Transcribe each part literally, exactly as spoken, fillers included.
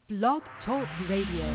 Blog Talk Radio.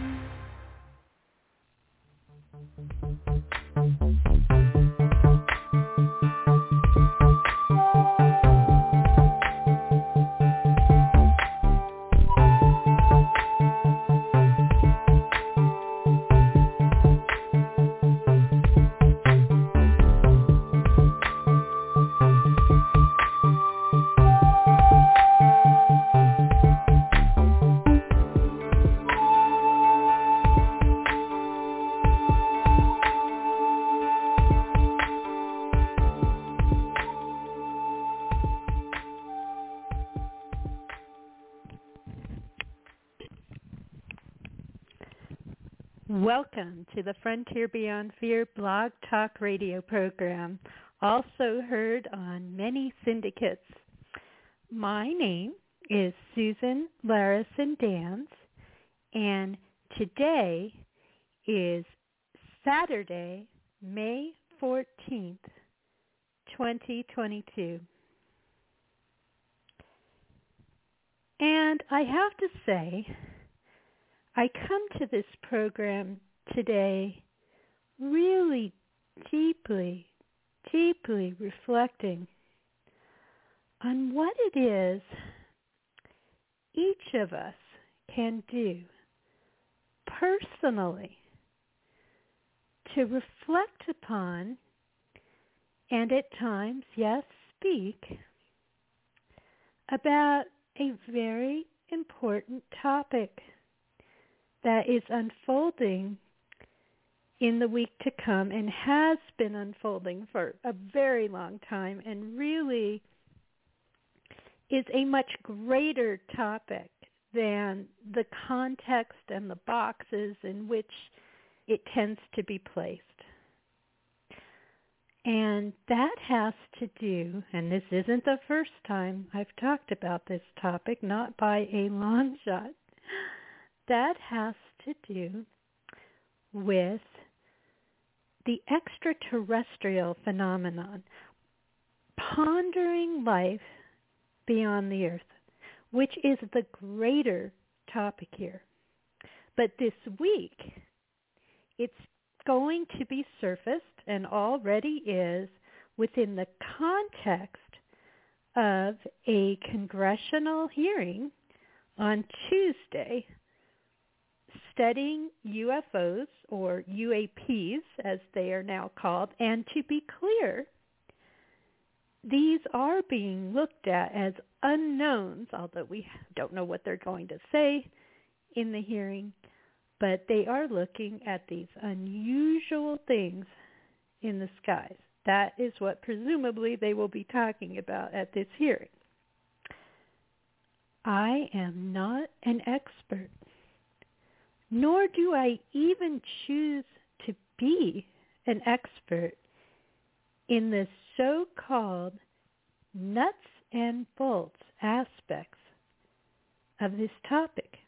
Welcome to the Frontier Beyond Fear Blog Talk Radio program, also heard on many syndicates. My name is Susan Larison Dans, and today is Saturday, May fourteenth, twenty twenty-two. And I have to say, I come to this program today really deeply, deeply reflecting on what it is each of us can do personally to reflect upon and at times, yes, speak about a very important topic that is unfolding in the week to come and has been unfolding for a very long time and really is a much greater topic than the context and the boxes in which it tends to be placed. And that has to do, and this isn't the first time I've talked about this topic, not by a long shot, that has to do with the extraterrestrial phenomenon, pondering life beyond the earth, which is the greater topic here. But this week, it's going to be surfaced, and already is, within the context of a congressional hearing on Tuesday, studying U F Os, or U A Ps as they are now called. And to be clear, these are being looked at as unknowns, although we don't know what they're going to say in the hearing, but they are looking at these unusual things in the skies. That is what presumably they will be talking about at this hearing. I am not an expert, nor do I even choose to be an expert in the so-called nuts and bolts aspects of this topic.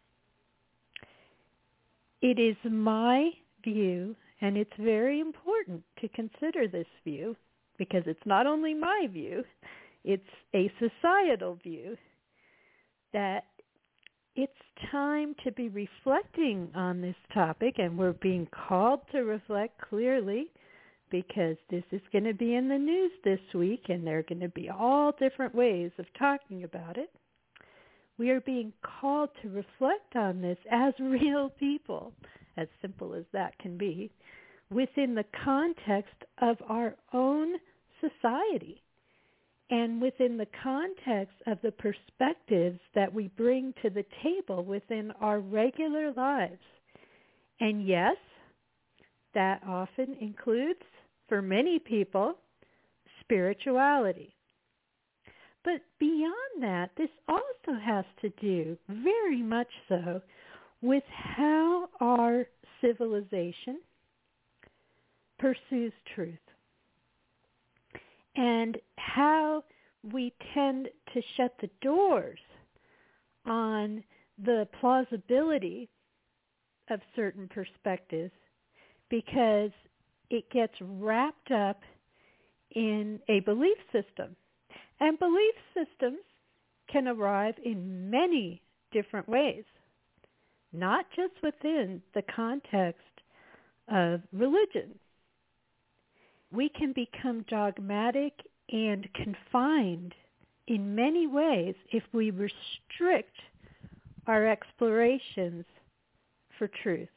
It is my view, and it's very important to consider this view, because it's not only my view, it's a societal view, that it's time to be reflecting on this topic, and we're being called to reflect clearly because this is going to be in the news this week, and there are going to be all different ways of talking about it. We are being called to reflect on this as real people, as simple as that can be, within the context of our own society and within the context of the perspectives that we bring to the table within our regular lives. And yes, that often includes, for many people, spirituality. But beyond that, this also has to do, very much so, with how our civilization pursues truth and how we tend to shut the doors on the plausibility of certain perspectives because it gets wrapped up in a belief system. And belief systems can arrive in many different ways, not just within the context of religion. We can become dogmatic and confined in many ways if we restrict our explorations for truth.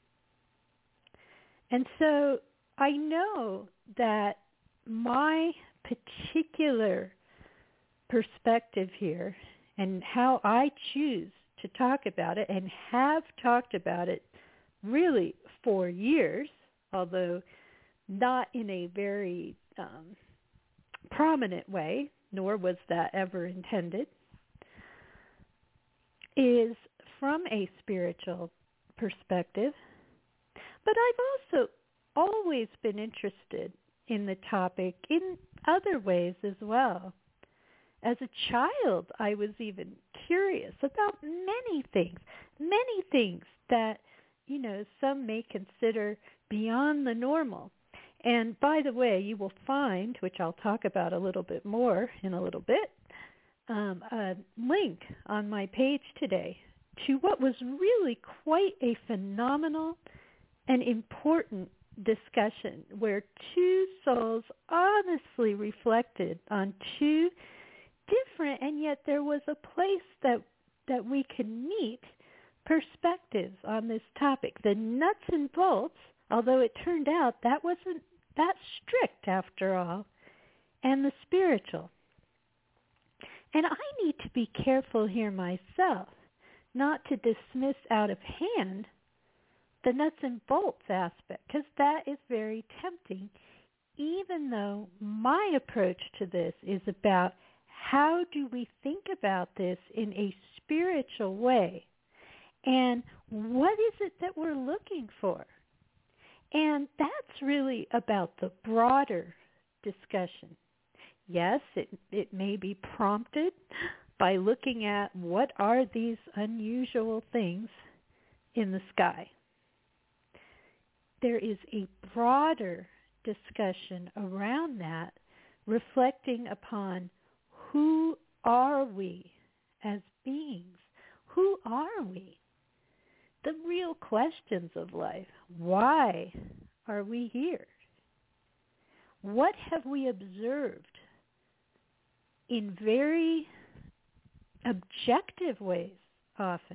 And so I know that my particular perspective here and how I choose to talk about it and have talked about it really for years, although not in a very um, prominent way, nor was that ever intended, is from a spiritual perspective. But I've also always been interested in the topic in other ways as well. As a child, I was even curious about many things, many things that, you know, some may consider beyond the normal. And by the way, you will find, which I'll talk about a little bit more in a little bit, um, a link on my page today to what was really quite a phenomenal and important discussion where two souls honestly reflected on two different, and yet there was a place that that we could meet perspectives on this topic. The nuts and bolts, although it turned out that wasn't that strict after all, and the spiritual. And I need to be careful here myself not to dismiss out of hand the nuts and bolts aspect, because that is very tempting, even though my approach to this is about how do we think about this in a spiritual way, and what is it that we're looking for? And that's really about the broader discussion. Yes, it, it may be prompted by looking at what are these unusual things in the sky. There is a broader discussion around that, reflecting upon who are we as beings? Who are we? The real questions of life. Why are we here? What have we observed in very objective ways often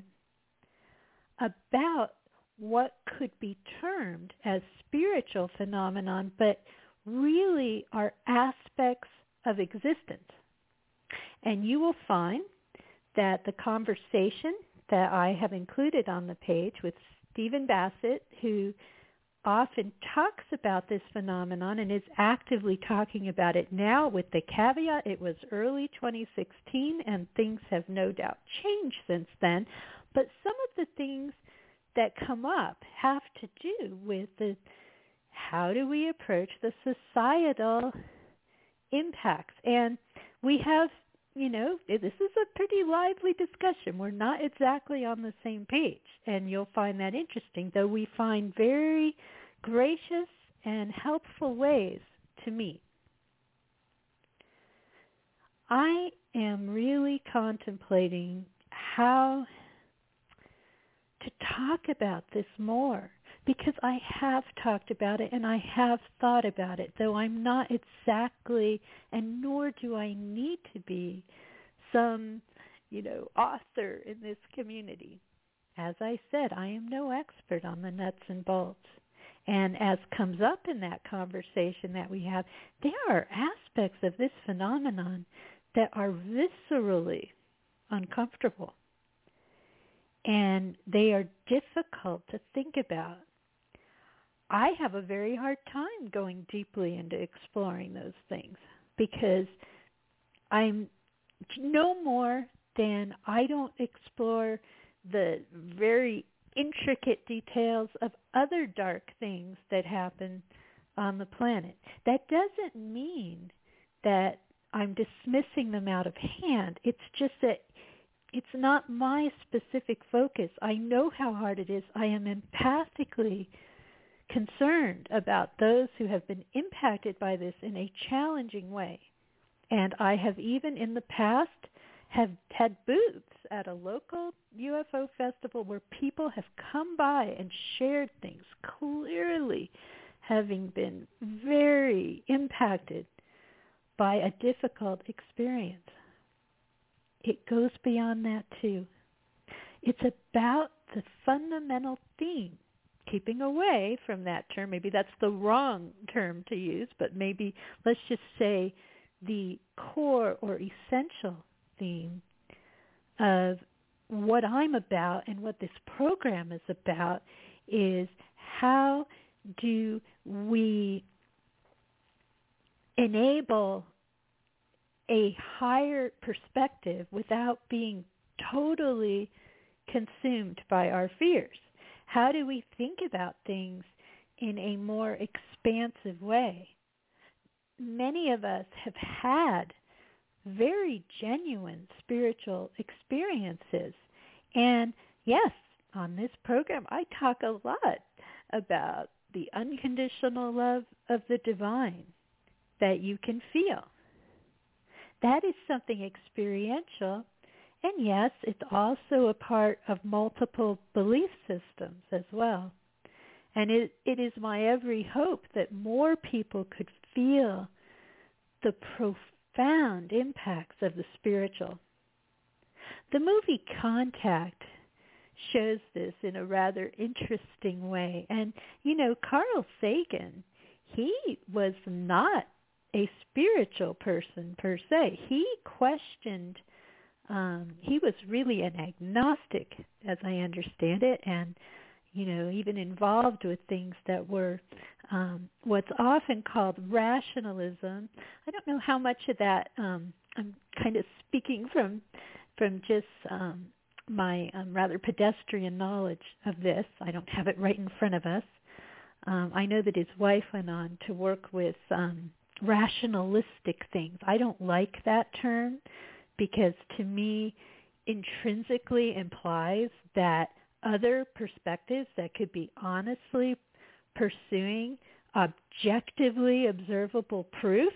about what could be termed as spiritual phenomenon, but really are aspects of existence? And you will find that the conversation that I have included on the page with Stephen Bassett, who often talks about this phenomenon and is actively talking about it now, with the caveat it was early twenty sixteen and things have no doubt changed since then. But some of the things that come up have to do with the how do we approach the societal impacts. And we have, you know, this is a pretty lively discussion. We're not exactly on the same page, and you'll find that interesting, though we find very gracious and helpful ways to meet. I am really contemplating how to talk about this more, because I have talked about it and I have thought about it, though I'm not exactly, and nor do I need to be, some, you know, author in this community. As I said, I am no expert on the nuts and bolts. And as comes up in that conversation that we have, there are aspects of this phenomenon that are viscerally uncomfortable. And they are difficult to think about. I have a very hard time going deeply into exploring those things, because I'm no more than I don't explore the very intricate details of other dark things that happen on the planet. That doesn't mean that I'm dismissing them out of hand. It's just that it's not my specific focus. I know how hard it is. I am empathically concerned about those who have been impacted by this in a challenging way. And I have even in the past have had booths at a local U F O festival where people have come by and shared things, clearly having been very impacted by a difficult experience. It goes beyond that too. It's about the fundamental theme, keeping away from that term. Maybe that's the wrong term to use, but maybe let's just say the core or essential theme of what I'm about and what this program is about is how do we enable a higher perspective without being totally consumed by our fears? How do we think about things in a more expansive way? Many of us have had very genuine spiritual experiences. And yes, on this program, I talk a lot about the unconditional love of the divine that you can feel. That is something experiential. And yes, it's also a part of multiple belief systems as well. And it, it is my every hope that more people could feel the profound impacts of the spiritual. The movie Contact shows this in a rather interesting way. And, you know, Carl Sagan, he was not a spiritual person per se. He questioned, um, he was really an agnostic, as I understand it, and, you know, even involved with things that were um, what's often called rationalism. I don't know how much of that, um, I'm kind of speaking from from just um, my um, rather pedestrian knowledge of this. I don't have it right in front of us. Um, I know that his wife went on to work with um, rationalistic things. I don't like that term because to me intrinsically implies that other perspectives that could be honestly pursuing objectively observable proof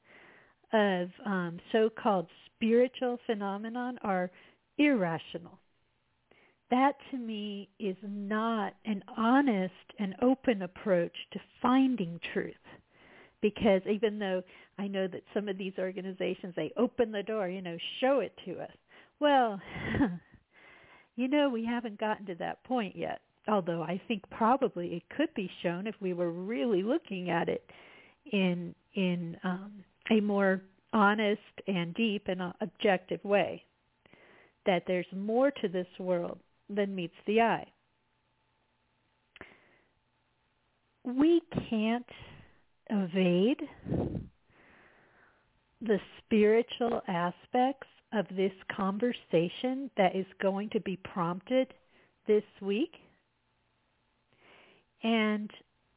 of um, so-called spiritual phenomenon are irrational. That to me is not an honest and open approach to finding truth. Because even though I know that some of these organizations, they open the door, you know, show it to us. Well, you know, we haven't gotten to that point yet. Although I think probably it could be shown if we were really looking at it in in um, a more honest and deep and uh, objective way. That there's more to this world than meets the eye. We can't evade the spiritual aspects of this conversation that is going to be prompted this week. And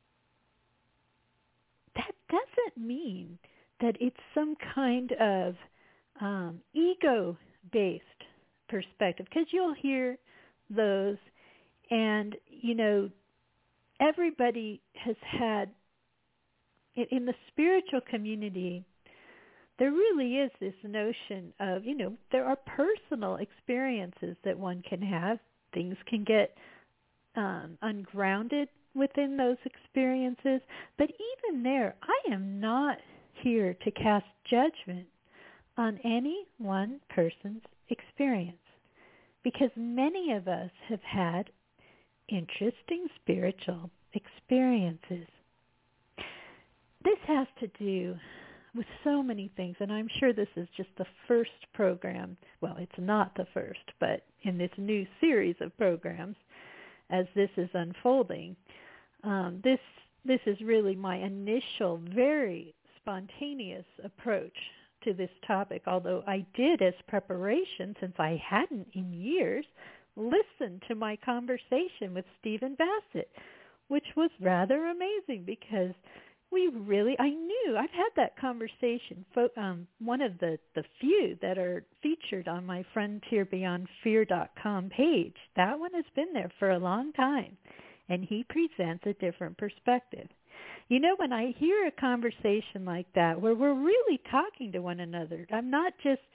that doesn't mean that it's some kind of um, ego-based perspective, because you'll hear those, and, you know, everybody has had, in the spiritual community, there really is this notion of, you know, there are personal experiences that one can have. Things can get um, ungrounded within those experiences. But even there, I am not here to cast judgment on any one person's experience, because many of us have had interesting spiritual experiences. This has to do with so many things, and I'm sure this is just the first program. Well, it's not the first, but in this new series of programs, as this is unfolding, um, this this is really my initial, very spontaneous approach to this topic, although I did, as preparation, since I hadn't in years, listen to my conversation with Stephen Bassett, which was rather amazing because we really, I knew, I've had that conversation, um, one of the, the few that are featured on my frontier beyond fear dot com page. That one has been there for a long time, and he presents a different perspective. You know, when I hear a conversation like that where we're really talking to one another, I'm not just,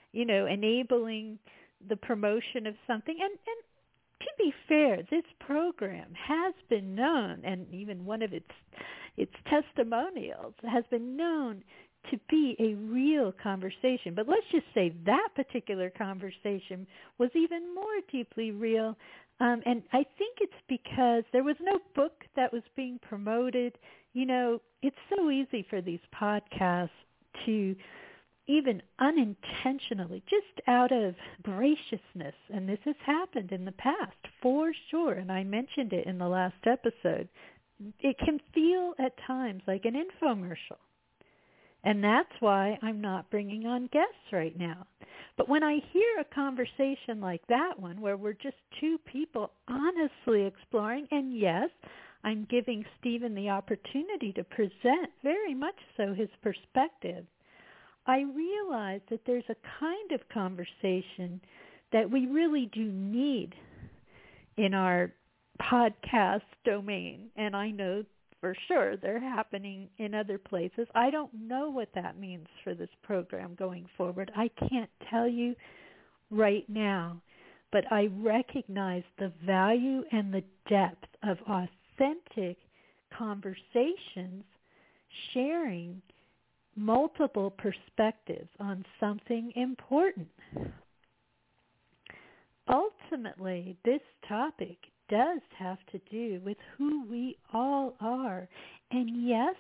you know, enabling the promotion of something. And, and to be fair, this program has been known, and even one of its its testimonials has been known to be a real conversation. But let's just say that particular conversation was even more deeply real. Um, and I think it's because there was no book that was being promoted. You know, it's so easy for these podcasts to even unintentionally, just out of graciousness, and this has happened in the past for sure, and I mentioned it in the last episode, it can feel at times like an infomercial. And that's why I'm not bringing on guests right now. But when I hear a conversation like that one, where we're just two people honestly exploring, and yes, I'm giving Stephen the opportunity to present very much so his perspective, I realize that there's a kind of conversation that we really do need in our podcast domain. And I know for sure they're happening in other places. I don't know what that means for this program going forward. I can't tell you right now, but I recognize the value and the depth of authentic conversations, sharing multiple perspectives on something important. Ultimately, this topic does have to do with who we all are. And yes,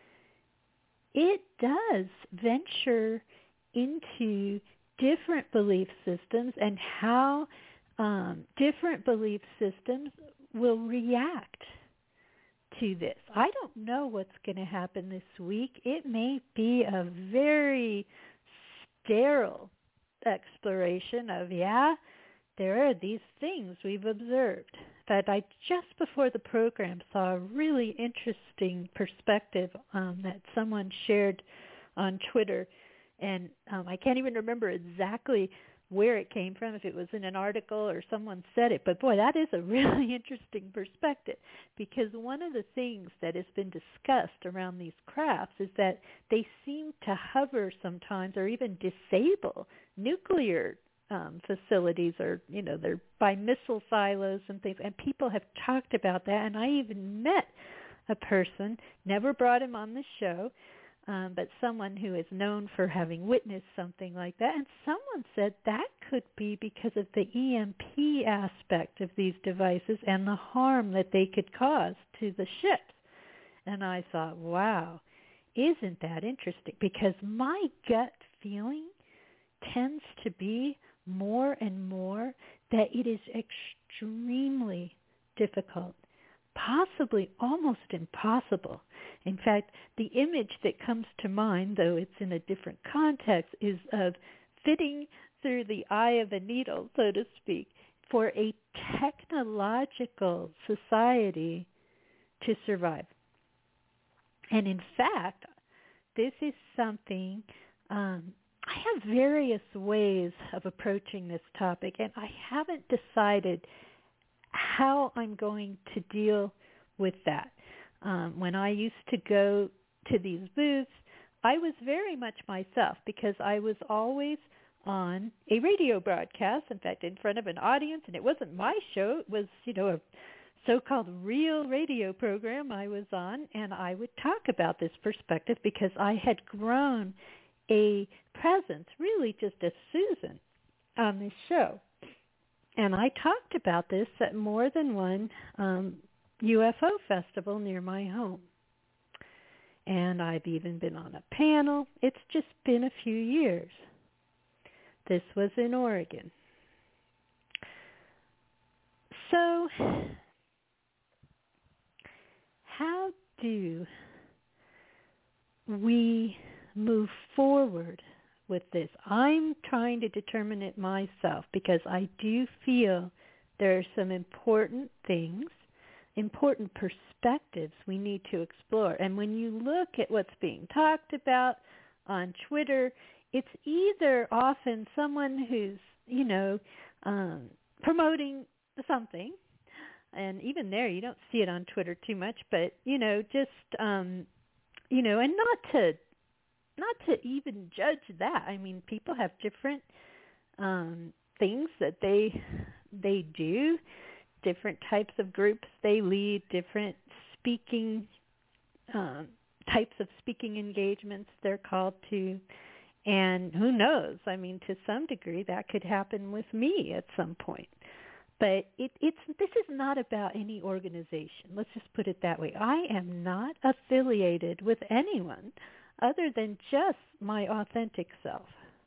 it does venture into different belief systems and how um, different belief systems will react to this. I don't know what's going to happen this week. It may be a very sterile exploration of, yeah, there are these things we've observed. That I just before the program saw a really interesting perspective um, that someone shared on Twitter, and um, I can't even remember exactly where it came from, if it was in an article or someone said it, but boy, that is a really interesting perspective, because one of the things that has been discussed around these crafts is that they seem to hover sometimes or even disable nuclear um, facilities, or, you know, they're by missile silos and things, and people have talked about that, and I even met a person, never brought him on the show, Um, but someone who is known for having witnessed something like that. And someone said that could be because of the E M P aspect of these devices and the harm that they could cause to the ships. And I thought, wow, isn't that interesting? Because my gut feeling tends to be more and more that it is extremely difficult, possibly almost impossible. In fact, the image that comes to mind, though it's in a different context, is of fitting through the eye of a needle, so to speak, for a technological society to survive. And in fact, this is something, um, I have various ways of approaching this topic, and I haven't decided how I'm going to deal with that. Um, when I used to go to these booths, I was very much myself because I was always on a radio broadcast, in fact, in front of an audience, and it wasn't my show. It was, you know, a so-called real radio program I was on, and I would talk about this perspective because I had grown a presence, really just as Susan, on this show. And I talked about this at more than one um, U F O festival near my home. And I've even been on a panel. It's just been a few years. This was in Oregon. So, how do we move forward with this? I'm trying to determine it myself because I do feel there are some important things, important perspectives we need to explore. And when you look at what's being talked about on Twitter, it's either often someone who's, you know, um, promoting something, and even there you don't see it on Twitter too much, but, you know, just, um, you know, and not to not to even judge that. I mean, people have different um, things that they they do, different types of groups they lead, different speaking um, types of speaking engagements they're called to. And who knows? I mean, to some degree, that could happen with me at some point. But it, it's this is not about any organization. Let's just put it that way. I am not affiliated with anyone other than just my authentic self.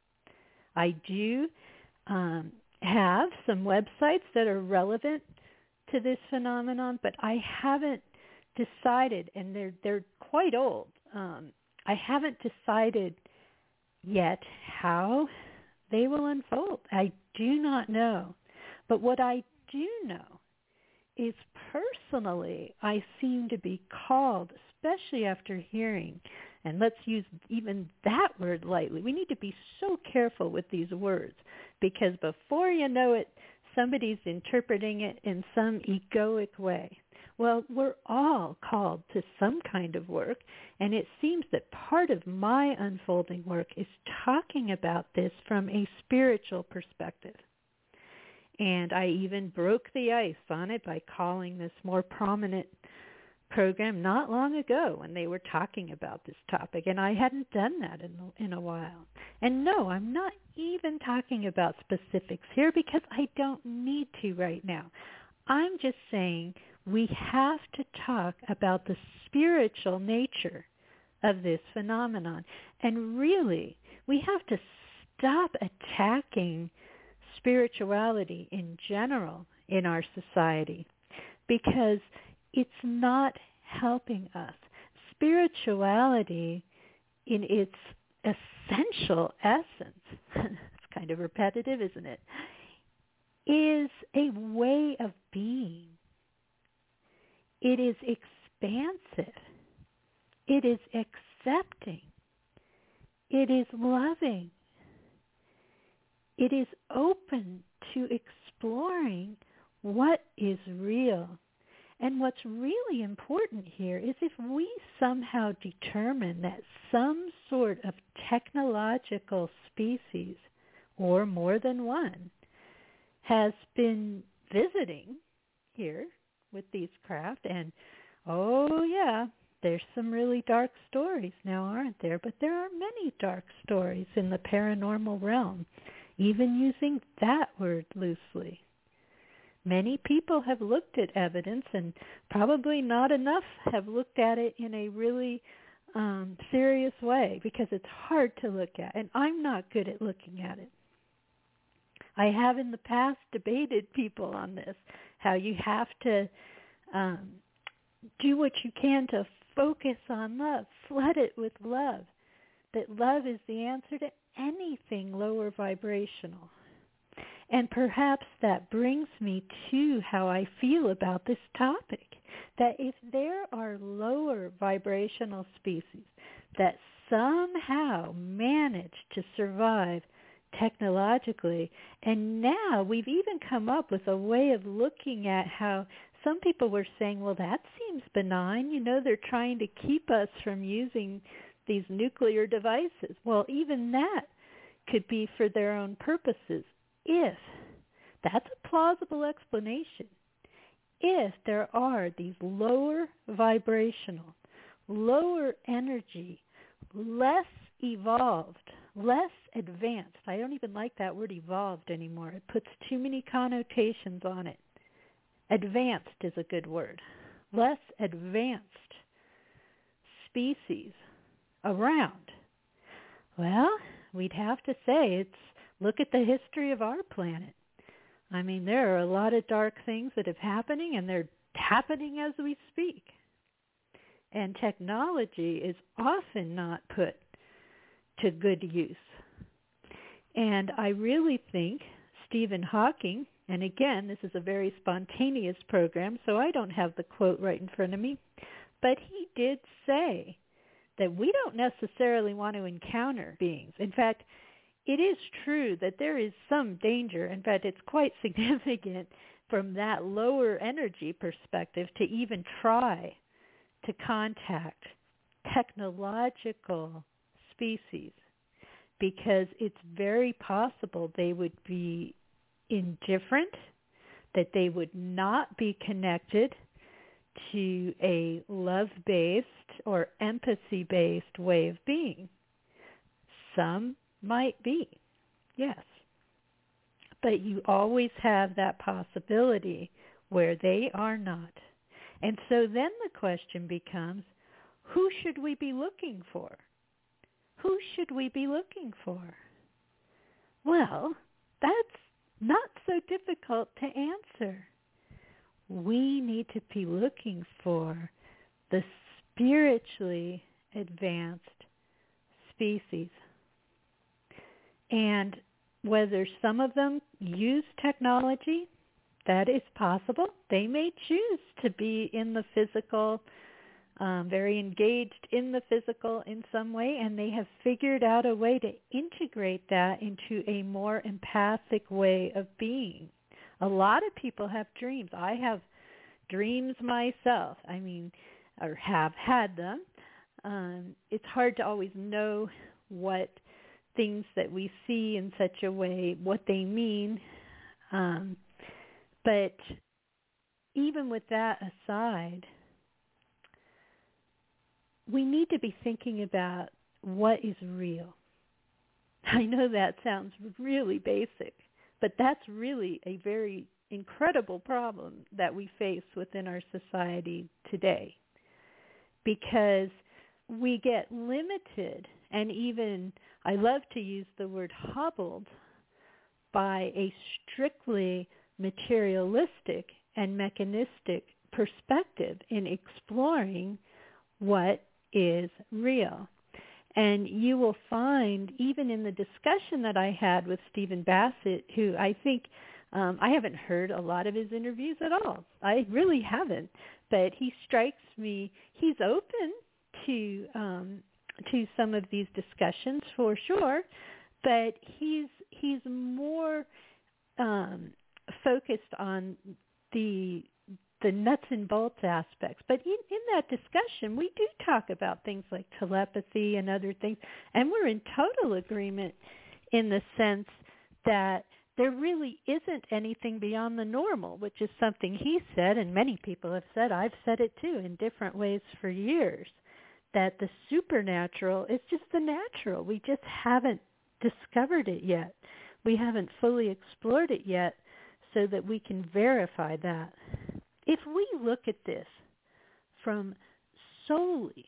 I do um, have some websites that are relevant to this phenomenon, but I haven't decided, and they're they're quite old. Um, I haven't decided yet how they will unfold. I do not know. But what I do know is personally I seem to be called, especially after hearing, and let's use even that word lightly. We need to be so careful with these words because before you know it, somebody's interpreting it in some egoic way. Well, we're all called to some kind of work, and it seems that part of my unfolding work is talking about this from a spiritual perspective. And I even broke the ice on it by calling this more prominent program not long ago when they were talking about this topic, and I hadn't done that in, in a while. And no, I'm not even talking about specifics here because I don't need to right now. I'm just saying we have to talk about the spiritual nature of this phenomenon. And really, we have to stop attacking spirituality in general in our society because it's not helping us. Spirituality in its essential essence, it's kind of repetitive, isn't it, is a way of being. It is expansive. It is accepting. It is loving. It is open to exploring what is real. And what's really important here is if we somehow determine that some sort of technological species, or more than one, has been visiting here with these craft, and oh yeah, there's some really dark stories now, aren't there? But there are many dark stories in the paranormal realm, even using that word loosely. Many people have looked at evidence, and probably not enough have looked at it in a really um, serious way because it's hard to look at, and I'm not good at looking at it. I have in the past debated people on this, how you have to um, do what you can to focus on love, flood it with love, that love is the answer to anything lower vibrational. And perhaps that brings me to how I feel about this topic, that if there are lower vibrational species that somehow manage to survive technologically, and now we've even come up with a way of looking at how some people were saying, well, that seems benign. You know, they're trying to keep us from using these nuclear devices. Well, even that could be for their own purposes. If that's a plausible explanation, if there are these lower vibrational, lower energy, less evolved, less advanced, I don't even like that word evolved anymore. It puts too many connotations on it. Advanced is a good word. Less advanced species around. Well, we'd have to say it's look at the history of our planet. I mean, there are a lot of dark things that are happening, and they're happening as we speak. And technology is often not put to good use. And I really think Stephen Hawking, and again, this is a very spontaneous program, so I don't have the quote right in front of me, but he did say that we don't necessarily want to encounter beings. In fact, it is true that there is some danger. In fact, it's quite significant from that lower energy perspective to even try to contact technological species, because it's very possible they would be indifferent, that they would not be connected to a love-based or empathy-based way of being. Some might be, yes. But you always have that possibility where they are not. And so then the question becomes, who should we be looking for? Who should we be looking for? Well, that's not so difficult to answer. We need to be looking for the spiritually advanced species. And whether some of them use technology, that is possible. They may choose to be in the physical, um, very engaged in the physical in some way, and they have figured out a way to integrate that into a more empathic way of being. A lot of people have dreams. I have dreams myself. I mean, or have had them. Um, it's hard to always know what things that we see in such a way, what they mean. Um, but even with that aside, we need to be thinking about what is real. I know that sounds really basic, but that's really a very incredible problem that we face within our society today, because we get limited and even, I love to use the word hobbled, by a strictly materialistic and mechanistic perspective in exploring what is real. And you will find, even in the discussion that I had with Stephen Bassett, who I think, um, I haven't heard a lot of his interviews at all. I really haven't. But he strikes me, he's open to um, to some of these discussions for sure, but he's he's more um, focused on the the nuts and bolts aspects. But in, in that discussion, we do talk about things like telepathy and other things, and we're in total agreement in the sense that there really isn't anything beyond the normal, which is something he said, and many people have said. I've said it too in different ways for years, that the supernatural is just the natural. We just haven't discovered it yet. We haven't fully explored it yet so that we can verify that. If we look at this from solely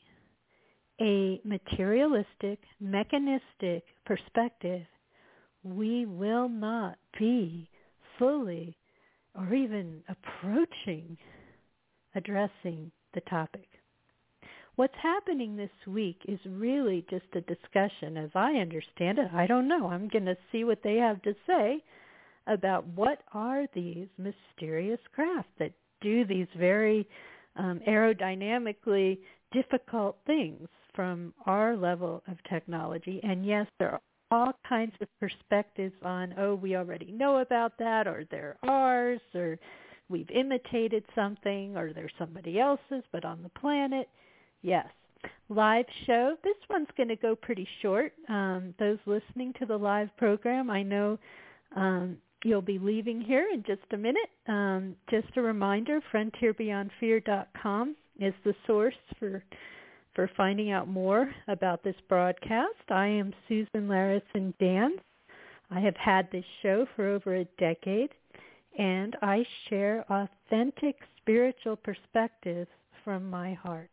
a materialistic, mechanistic perspective, we will not be fully or even approaching addressing the topic. What's happening this week is really just a discussion, as I understand it. I don't know. I'm going to see what they have to say about what are these mysterious craft that do these very um, aerodynamically difficult things from our level of technology. And yes, there are all kinds of perspectives on, oh, we already know about that, or they're ours, or we've imitated something, or they're somebody else's, but on the planet. Yes. Live show. This one's going to go pretty short. Um, those listening to the live program, I know um, you'll be leaving here in just a minute. Um, just a reminder, frontier beyond fear dot com is the source for for finding out more about this broadcast. I am Susan Larison Dans. I have had this show for over a decade, and I share authentic spiritual perspectives from my heart.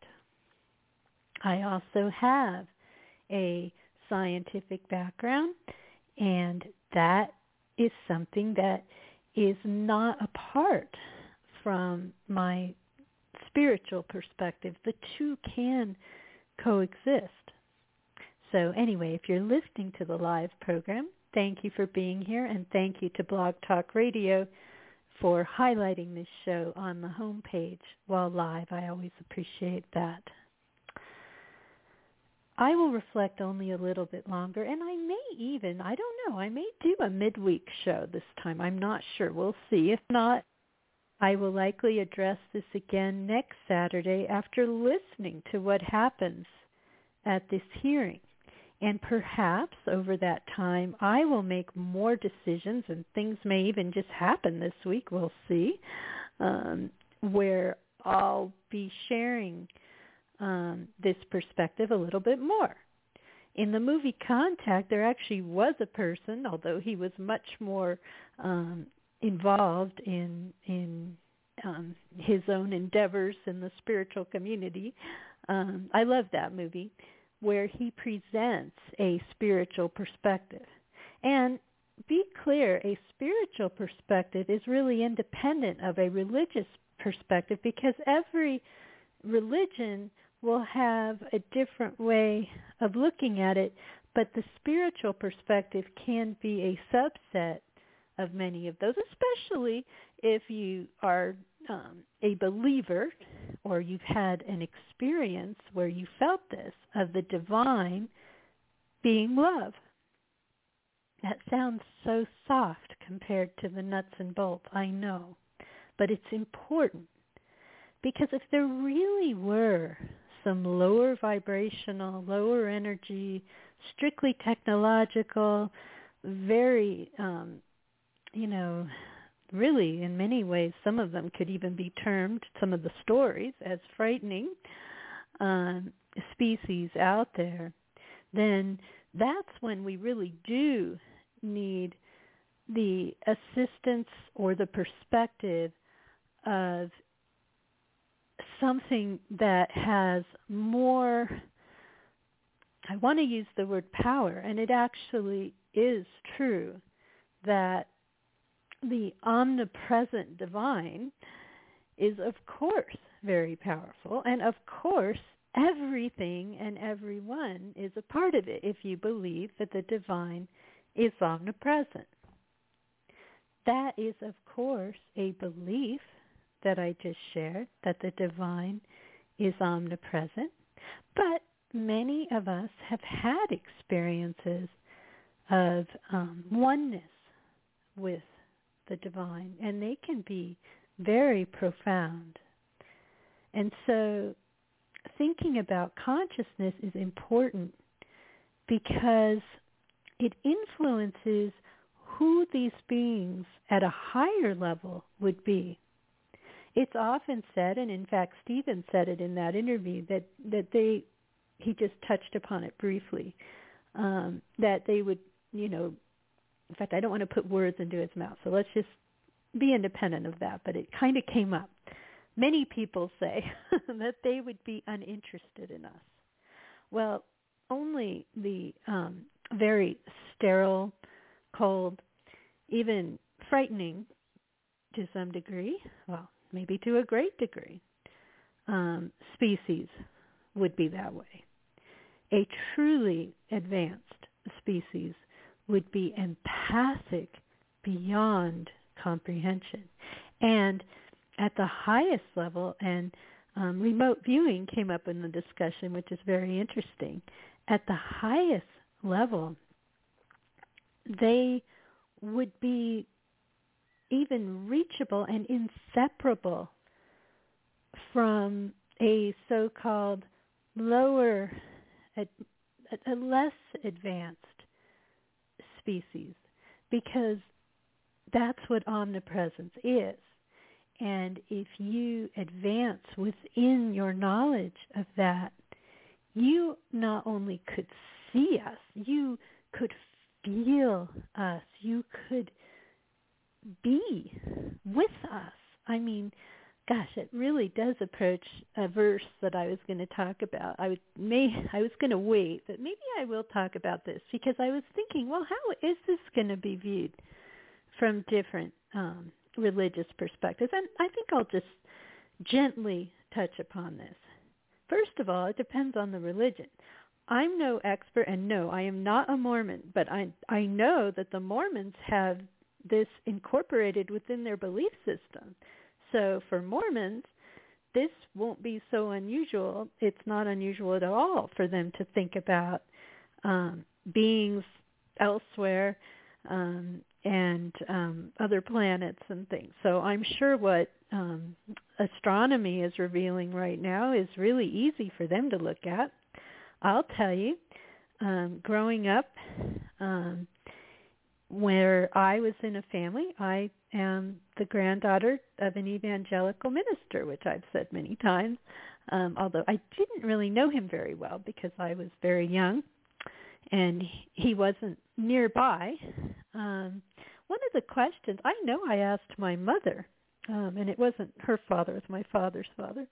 I also have a scientific background, and that is something that is not apart from my spiritual perspective. The two can coexist. So anyway, if you're listening to the live program, thank you for being here, and thank you to Blog Talk Radio for highlighting this show on the homepage while live. I always appreciate that. I will reflect only a little bit longer, and I may even, I don't know, I may do a midweek show this time. I'm not sure. We'll see. If not, I will likely address this again next Saturday after listening to what happens at this hearing. And perhaps over that time, I will make more decisions, and things may even just happen this week, we'll see, um, where I'll be sharing um, this perspective a little bit more. In the movie Contact, there actually was a person, although he was much more um, involved in in um, his own endeavors in the spiritual community. Um, I love that movie, where he presents a spiritual perspective. And be clear, a spiritual perspective is really independent of a religious perspective, because every religion will have a different way of looking at it, but the spiritual perspective can be a subset of many of those, especially if you are um, a believer or you've had an experience where you felt this, of the divine being love. That sounds so soft compared to the nuts and bolts, I know, but it's important, because if there really were some lower vibrational, lower energy, strictly technological, very, um, you know, really in many ways, some of them could even be termed, some of the stories, as frightening um, species out there, then that's when we really do need the assistance or the perspective of something that has more, I want to use the word power, and it actually is true that the omnipresent divine is, of course, very powerful, and of course, everything and everyone is a part of it if you believe that the divine is omnipresent. That is, of course, a belief that I just shared, that the divine is omnipresent. But many of us have had experiences of um, oneness with the divine, and they can be very profound. And so thinking about consciousness is important because it influences who these beings at a higher level would be. It's often said, and in fact Stephen said it in that interview, that, that they, he just touched upon it briefly, um, that they would, you know, in fact I don't want to put words into his mouth, so let's just be independent of that, but it kind of came up. Many people say that they would be uninterested in us. Well, only the um, very sterile, cold, even frightening to some degree, well, maybe to a great degree, um, species would be that way. A truly advanced species would be empathic beyond comprehension. And at the highest level, and um, remote viewing came up in the discussion, which is very interesting. At the highest level, they would be even reachable and inseparable from a so-called lower, a, a less advanced species, because that's what omnipresence is. And if you advance within your knowledge of that, you not only could see us, you could feel us, you could be with us. I mean, gosh, it really does approach a verse that I was going to talk about. I would, may, I was going to wait, but maybe I will talk about this, because I was thinking, well, how is this going to be viewed from different um, religious perspectives? And I think I'll just gently touch upon this. First of all, it depends on the religion. I'm no expert, and no, I am not a Mormon, but I I know that the Mormons have this incorporated within their belief system. So for Mormons, this won't be so unusual. It's not unusual at all for them to think about um, beings elsewhere um, and um, other planets and things. So I'm sure what um, astronomy is revealing right now is really easy for them to look at. I'll tell you, um, growing up, um, where I was in a family, I am the granddaughter of an evangelical minister, which I've said many times, um, although I didn't really know him very well because I was very young and he wasn't nearby. Um, one of the questions, I know I asked my mother, um, and it wasn't her father, it was my father's father.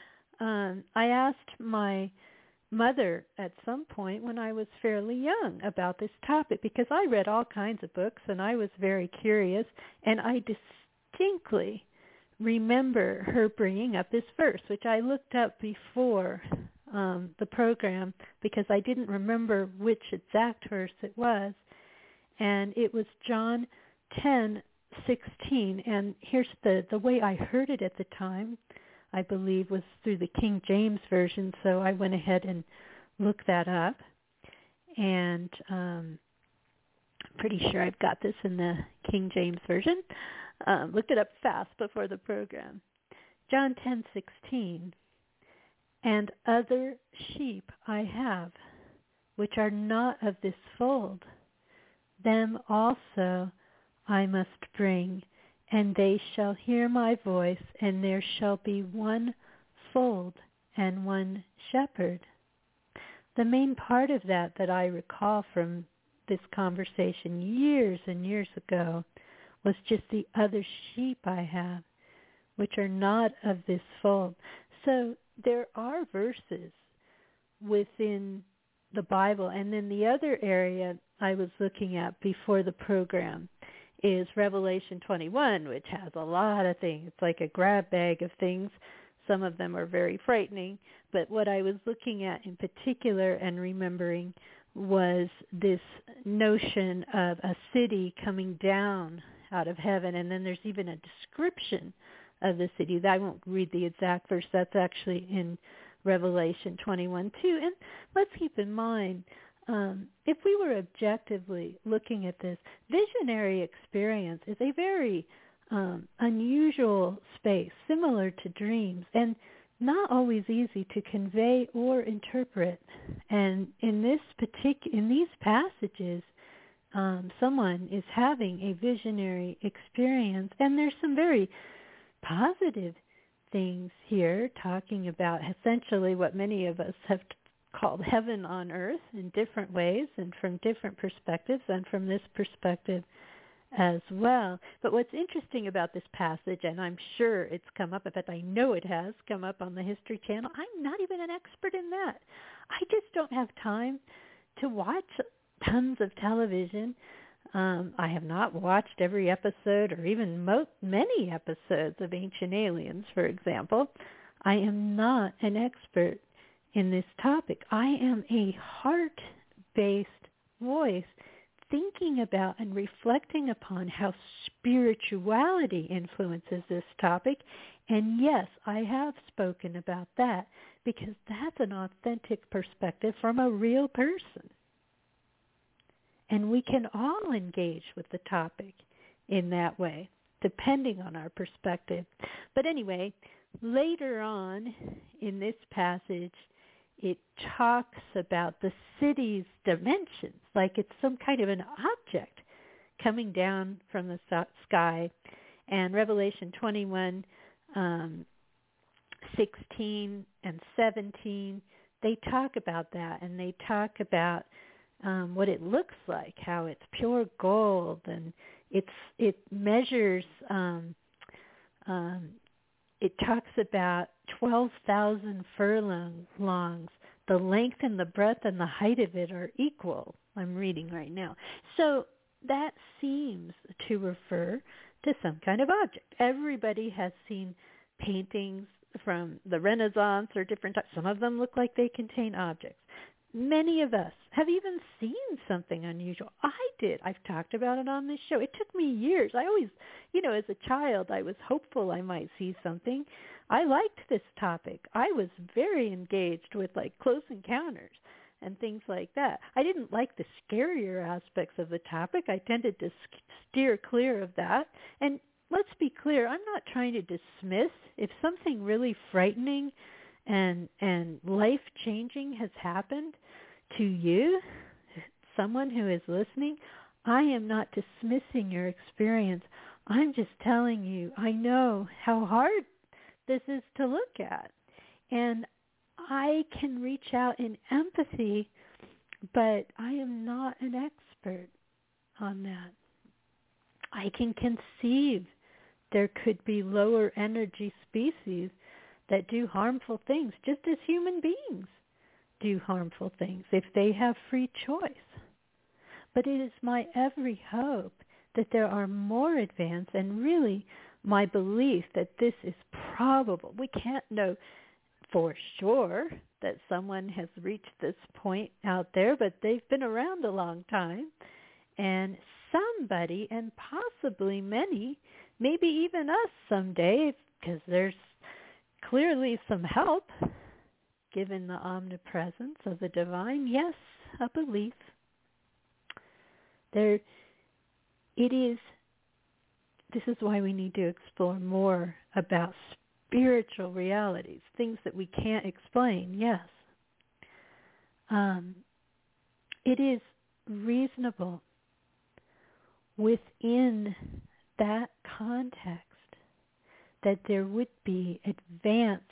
Um, I asked my mother at some point when I was fairly young about this topic because I read all kinds of books and I was very curious, and I distinctly remember her bringing up this verse, which I looked up before um, the program because I didn't remember which exact verse it was, and it was John ten sixteen. And here's the, the way I heard it at the time, I believe, was through the King James Version, so I went ahead and looked that up. And um, I'm pretty sure I've got this in the King James Version. Um, looked it up fast before the program. John ten sixteen, and other sheep I have, which are not of this fold. Them also I must bring, and they shall hear my voice, and there shall be one fold and one shepherd. The main part of that that I recall from this conversation years and years ago was just the other sheep I have, which are not of this fold. So there are verses within the Bible. And then the other area I was looking at before the program is Revelation twenty-one, which has a lot of things. It's like a grab bag of things. Some of them are very frightening. But what I was looking at in particular and remembering was this notion of a city coming down out of heaven. And then there's even a description of the city. I won't read the exact verse. That's actually in Revelation twenty-one too. And let's keep in mind, um, if we were objectively looking at this, visionary experience is a very um, unusual space, similar to dreams, and not always easy to convey or interpret. And in this particular, in these passages, um, someone is having a visionary experience, and there's some very positive things here, talking about essentially what many of us have called heaven on earth in different ways and from different perspectives, and from this perspective as well. But what's interesting about this passage, and I'm sure it's come up, in fact I know it has come up on the History Channel, I'm not even an expert in that. I just don't have time to watch tons of television. Um, I have not watched every episode or even mo- many episodes of Ancient Aliens, for example. I am not an expert in this topic. I am a heart-based voice thinking about and reflecting upon how spirituality influences this topic. And yes, I have spoken about that because that's an authentic perspective from a real person. And we can all engage with the topic in that way, depending on our perspective. But anyway, later on in this passage, it talks about the city's dimensions, like it's some kind of an object coming down from the sky. And Revelation twenty-one, um, sixteen and seventeen, they talk about that, and they talk about Um, what it looks like, how it's pure gold, and it's it measures, um, um, it talks about twelve thousand furlongs. The length and the breadth and the height of it are equal. I'm reading right now. So that seems to refer to some kind of object. Everybody has seen paintings from the Renaissance or different types. Some of them look like they contain objects. Many of us have even seen something unusual. I did. I've talked about it on this show. It took me years. I always, you know, as a child, I was hopeful I might see something. I liked this topic. I was very engaged with, like, close encounters and things like that. I didn't like the scarier aspects of the topic. I tended to steer clear of that. And let's be clear, I'm not trying to dismiss if something really frightening and and life-changing has happened to you. someone who is listening, I am not dismissing your experience. I'm just telling you, I know how hard this is to look at. And I can reach out in empathy, but I am not an expert on that. I can conceive there could be lower energy species that do harmful things, just as human beings do harmful things if they have free choice. But it is my every hope that there are more advanced, and really my belief that this is probable. We can't know for sure that someone has reached this point out there, but they've been around a long time. And somebody, and possibly many, maybe even us someday, because there's clearly some help given the omnipresence of the divine. Yes, a belief. There, it is, this is why we need to explore more about spiritual realities, things that we can't explain, yes. Um, it is reasonable within that context that there would be advanced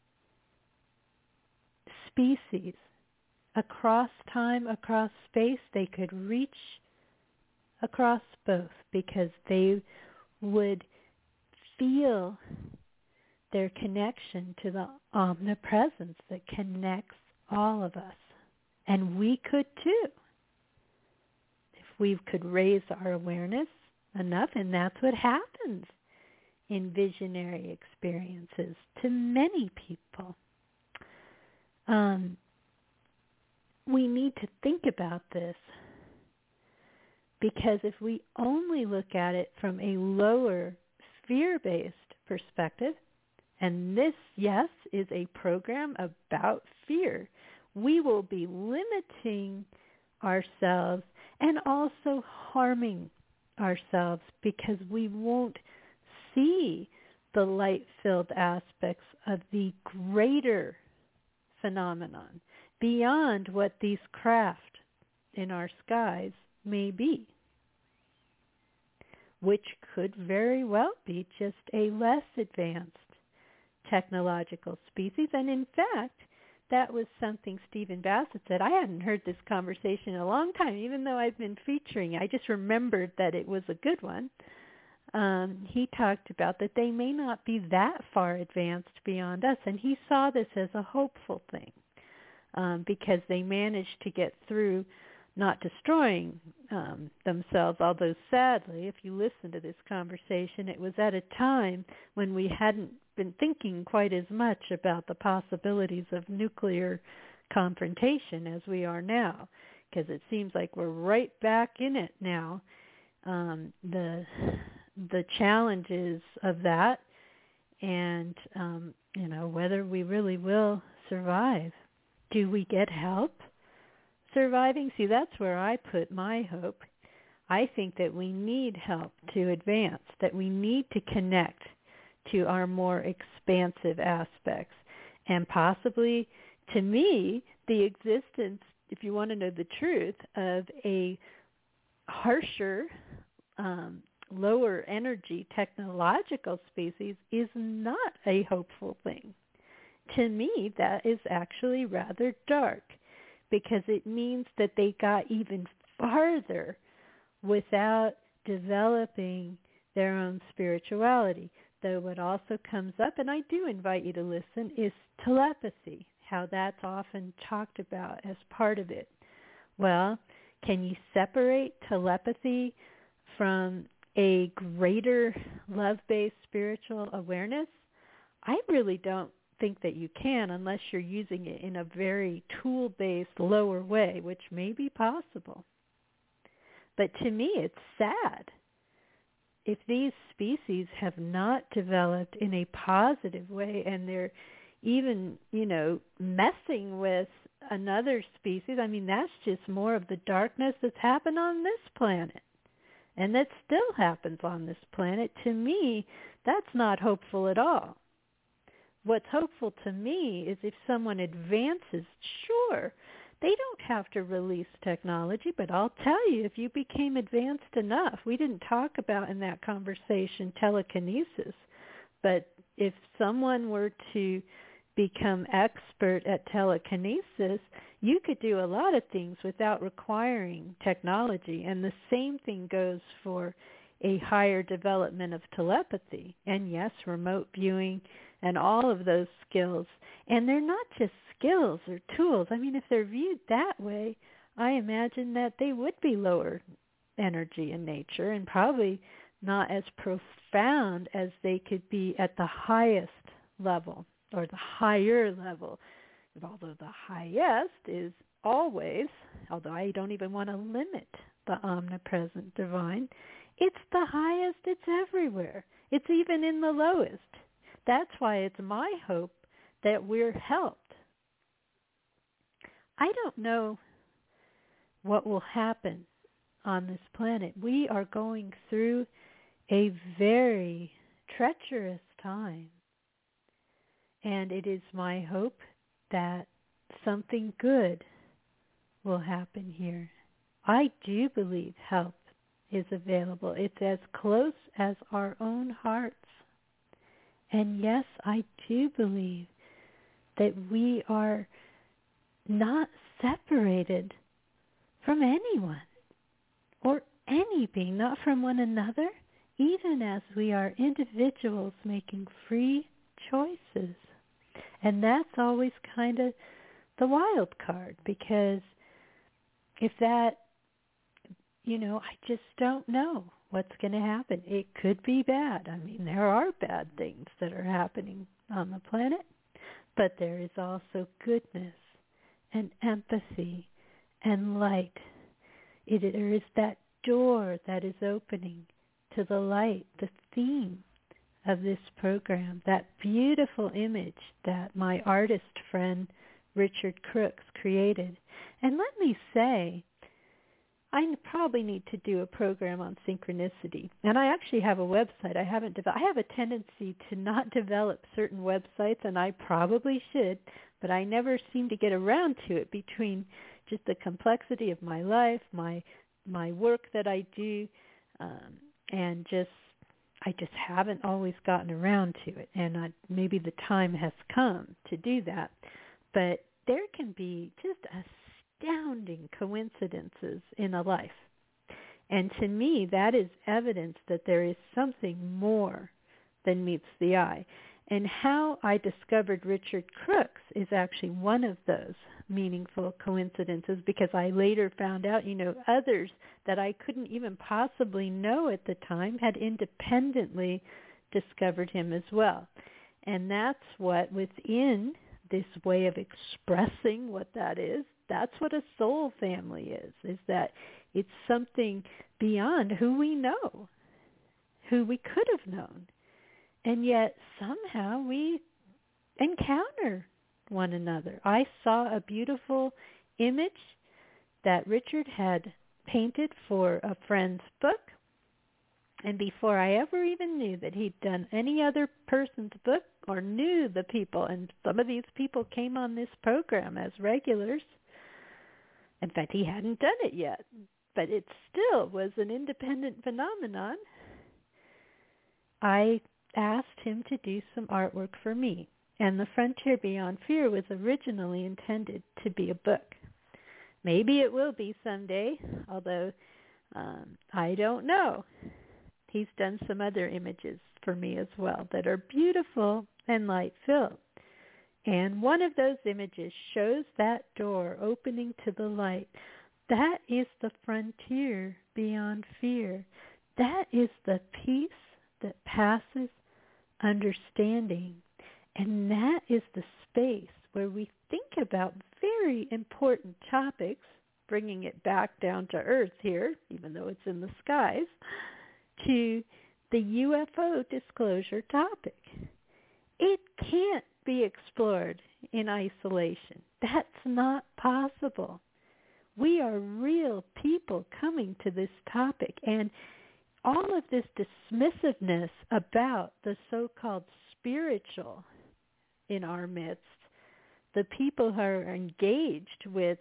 species across time, across space. They could reach across both because they would feel their connection to the omnipresence that connects all of us. And we could too, if we could raise our awareness enough. And that's what happens in visionary experiences to many people. Um, we need to think about this, because if we only look at it from a lower fear-based perspective, and this, yes, is a program about fear, we will be limiting ourselves and also harming ourselves, because we won't see the light-filled aspects of the greater phenomenon beyond what these craft in our skies may be, which could very well be just a less advanced technological species. And in fact, that was something Stephen Bassett said. I hadn't heard this conversation in a long time, even though I've been featuring it. I just remembered that it was a good one. Um, he talked about that they may not be that far advanced beyond us, and he saw this as a hopeful thing, um, because they managed to get through not destroying um, themselves, although sadly, if you listen to this conversation, it was at a time when we hadn't been thinking quite as much about the possibilities of nuclear confrontation as we are now, because it seems like we're right back in it now. Um, the the challenges of that, and um, you know, whether we really will survive. Do we get help surviving? See, that's where I put my hope. I think that we need help to advance, that we need to connect to our more expansive aspects, and possibly, to me, the existence, if you want to know the truth, of a harsher, um, lower energy technological species is not a hopeful thing. To me, that is actually rather dark, because it means that they got even farther without developing their own spirituality. Though what also comes up, and I do invite you to listen, is telepathy, how that's often talked about as part of it. Well, can you separate telepathy from a greater love-based spiritual awareness? I really don't think that you can, unless you're using it in a very tool-based, lower way, which may be possible. But to me, it's sad. If these species have not developed in a positive way, and they're even, you know, messing with another species, I mean, that's just more of the darkness that's happened on this planet. And that still happens on this planet. To me, that's not hopeful at all. What's hopeful to me is if someone advances, sure, They don't have to release technology, but I'll tell you, if you became advanced enough, we didn't talk about in that conversation telekinesis, but if someone were to become expert at telekinesis, you could do a lot of things without requiring technology. And the same thing goes for a higher development of telepathy. And yes, remote viewing and all of those skills. And they're not just skills or tools. I mean, if they're viewed that way, I imagine that they would be lower energy in nature and probably not as profound as they could be at the highest level or the higher level. Although the highest is always, although I don't even want to limit the omnipresent divine, it's the highest, it's everywhere. It's even in the lowest. That's why it's my hope that we're helped. I don't know what will happen on this planet. We are going through a very treacherous time. And it is my hope that something good will happen here. I do believe help is available. It's as close as our own hearts. And yes, I do believe that we are not separated from anyone or any being, not from one another, even as we are individuals making free choices. And that's always kind of the wild card, because if that, you know, I just don't know what's going to happen. It could be bad. I mean, there are bad things that are happening on the planet, but there is also goodness and empathy and light. It, there is that door that is opening to the light, the theme of this program, that beautiful image that my artist friend Richard Crooks created. And let me say, I probably need to do a program on synchronicity. And I actually have a website. I haven't developed. I have a tendency to not develop certain websites, and I probably should, but I never seem to get around to it between just the complexity of my life, my my work that I do, um, and just I just haven't always gotten around to it. And I, maybe the time has come to do that. But there can be just astounding coincidences in a life. And to me, that is evidence that there is something more than meets the eye. And how I discovered Richard Crooks is actually one of those meaningful coincidences, because I later found out, you know, others that I couldn't even possibly know at the time had independently discovered him as well. And that's what, within this way of expressing what that is, that's what a soul family is, is that it's something beyond who we know, who we could have known. And yet somehow we encounter one another. I saw a beautiful image that Richard had painted for a friend's book. And before I ever even knew that he'd done any other person's book or knew the people, and some of these people came on this program as regulars. In fact, he hadn't done it yet, but it still was an independent phenomenon. I asked him to do some artwork for me. And The Frontier Beyond Fear was originally intended to be a book. Maybe it will be someday, although um, I don't know. He's done some other images for me as well that are beautiful and light-filled. And one of those images shows that door opening to the light. That is the frontier beyond fear. That is the peace that passes understanding. And that is the space where we think about very important topics, bringing it back down to earth here, even though it's in the skies, to the U F O disclosure topic. It can't be explored in isolation. That's not possible. We are real people coming to this topic, and all of this dismissiveness about the so-called spiritual in our midst, the people who are engaged with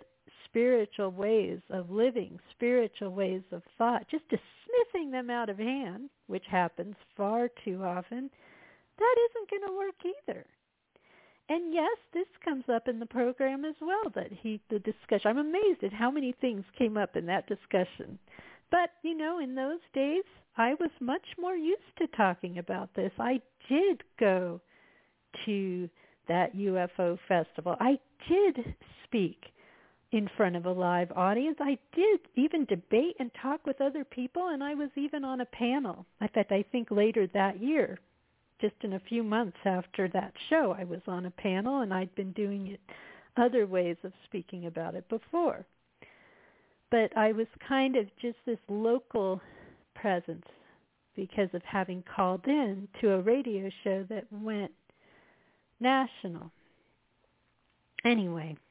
spiritual ways of living, spiritual ways of thought, just dismissing them out of hand, which happens far too often, that isn't going to work either. And yes, this comes up in the program as well, that he, the discussion, I'm amazed at how many things came up in that discussion. But, you know, in those days, I was much more used to talking about this. I did go to that U F O festival. I did speak in front of a live audience. I did even debate and talk with other people, and I was even on a panel. In fact, I think later that year, just in a few months after that show, I was on a panel, and I'd been doing it other ways of speaking about it before. But I was kind of just this local presence because of having called in to a radio show that went national. Anyway,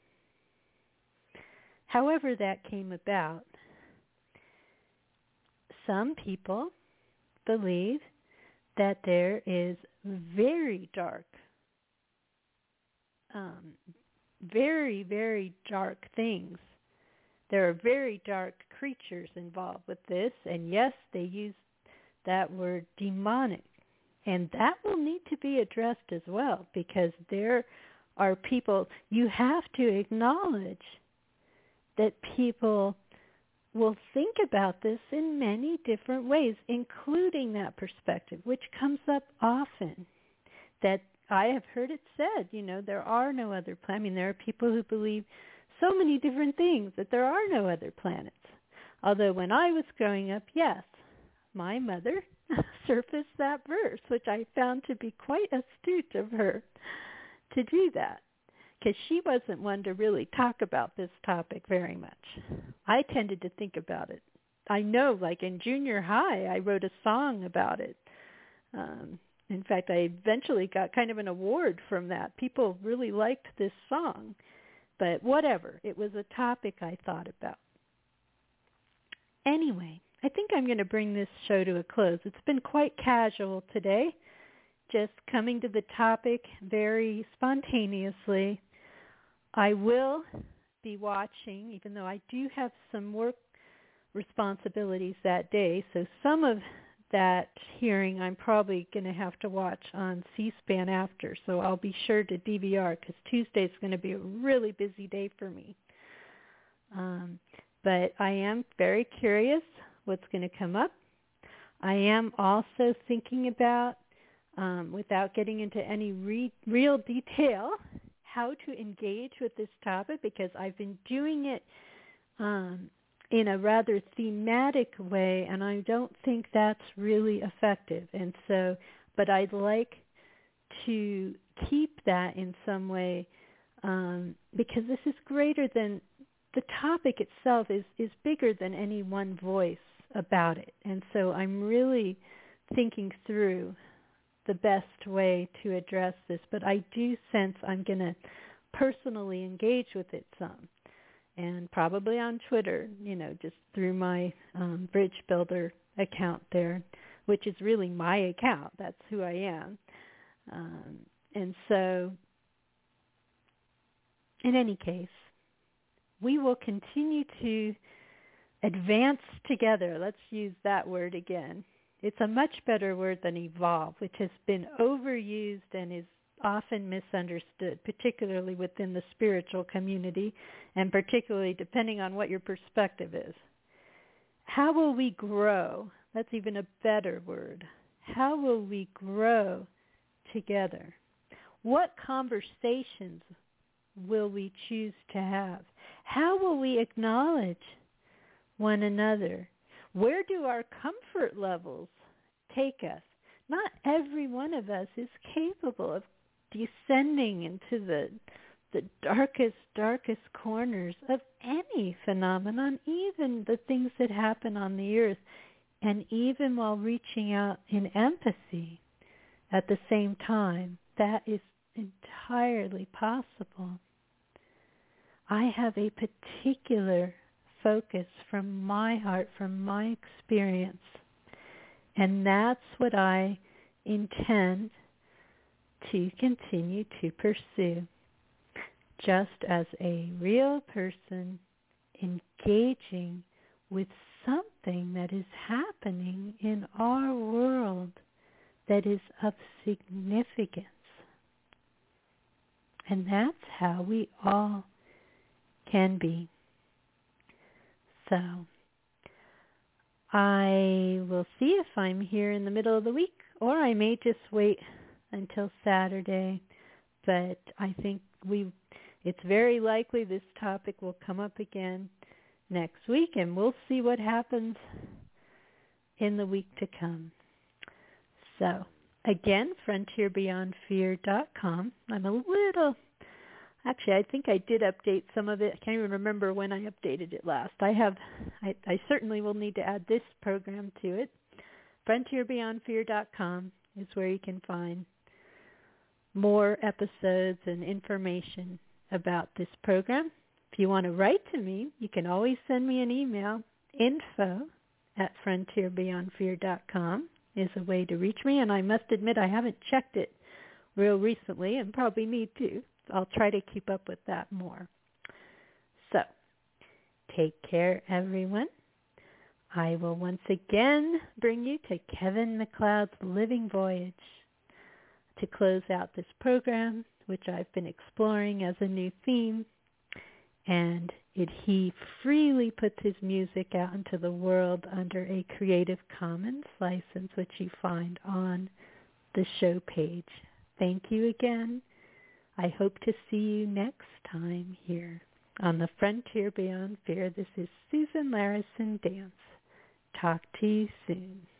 however that came about, some people believe that there is very dark, um, very, very dark things. There are very dark creatures involved with this, and yes, they use that word demonic. And that will need to be addressed as well, because there are people, you have to acknowledge that people will think about this in many different ways, including that perspective, which comes up often, that I have heard it said, you know, there are no other planets. I mean, there are people who believe so many different things that there are no other planets. Although when I was growing up, yes, my mother surfaced that verse, which I found to be quite astute of her to do that, because she wasn't one to really talk about this topic very much. I tended to think about it. I know, like in junior high, I wrote a song about it. Um, in fact, I eventually got kind of an award from that. People really liked this song. But whatever, it was a topic I thought about. Anyway, I think I'm going to bring this show to a close. It's been quite casual today, just coming to the topic very spontaneously. I will be watching, even though I do have some work responsibilities that day, so some of that hearing I'm probably going to have to watch on C-SPAN after, so I'll be sure to D V R, because Tuesday is going to be a really busy day for me. Um, but I am very curious what's going to come up. I am also thinking about, um, without getting into any re- real detail, how to engage with this topic, because I've been doing it um, in a rather thematic way, and I don't think that's really effective. And so, but I'd like to keep that in some way, um, because this is greater than, the topic itself is, is bigger than any one voice about it. And so I'm really thinking through the best way to address this, but I do sense I'm going to personally engage with it some, and probably on Twitter, you know, just through my um, Bridge Builder account there, which is really my account. That's who I am. Um, and so, in any case, we will continue to advance together. Let's use that word again. It's a much better word than evolve, which has been overused and is often misunderstood, particularly within the spiritual community, and particularly depending on what your perspective is. How will we grow? That's even a better word. How will we grow together? What conversations will we choose to have? How will we acknowledge one another? Where do our comfort levels take us? Not every one of us is capable of descending into the the darkest, darkest corners of any phenomenon, even the things that happen on the earth, and even while reaching out in empathy at the same time. That is entirely possible. I have a particular focus from my heart, from my experience, and that's what I intend to continue to pursue, just as a real person engaging with something that is happening in our world that is of significance. And that's how we all can be. So I will see if I'm here in the middle of the week, or I may just wait until Saturday. But I think we it's very likely this topic will come up again next week, and we'll see what happens in the week to come. So, again, frontier beyond fear dot com. I'm a little, actually, I think I did update some of it. I can't even remember when I updated it last. I have, I, I certainly will need to add this program to it. frontier beyond fear dot com is where you can find more episodes and information about this program. If you want to write to me, you can always send me an email. Info at frontier beyond fear dot com is a way to reach me, and I must admit I haven't checked it real recently and probably need to. I'll try to keep up with that more. So, take care, everyone. I will once again bring you to Kevin MacLeod's Living Voyage to close out this program, which I've been exploring as a new theme. And it, he freely puts his music out into the world under a Creative Commons license, which you find on the show page. Thank you again. I hope to see you next time here on the Frontier Beyond Fear. This is Susan Larison Dance. Talk to you soon.